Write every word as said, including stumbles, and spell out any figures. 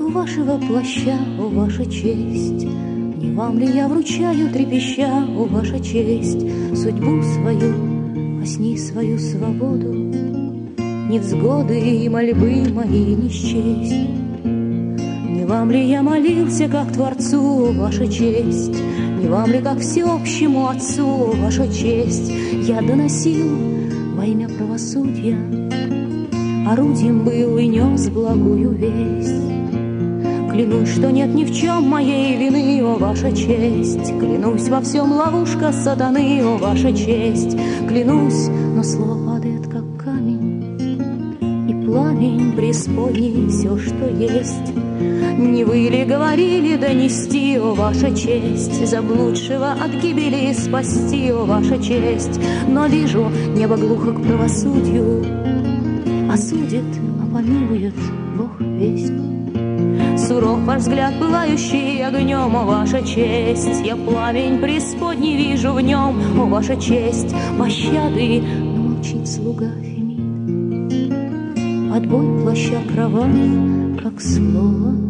подолу вашего плаща, о, ваша честь. Не вам ли я вручаю, трепеща, о, ваша честь, судьбу свою, во сни свою свободу, невзгоды и мольбы мои не счесть. Не вам ли я молился, как Творцу, о, ваша честь, не вам ли, как всеобщему Отцу, о, ваша честь, я доносил во имя правосудия, орудием был и нес благую весть. Клянусь, что нет ни в чем моей вины, о, ваша честь. Клянусь, во всем ловушка сатаны, о, ваша честь. Клянусь, но слово падает, как камень, и пламень преисподней все, что есть. Не вы ли говорили донести, о, ваша честь, заблудшего от гибели спасти, о, ваша честь. Но вижу, небо глухо к правосудию, осудит, а помилует Бог весть. Суров ваш взгляд, пылающий огнем, о, ваша честь. Я пламень преисподней вижу в нем, о, ваша честь. Пощады, но молчит слуга Фемид. Отбой плаща кровавый, как слово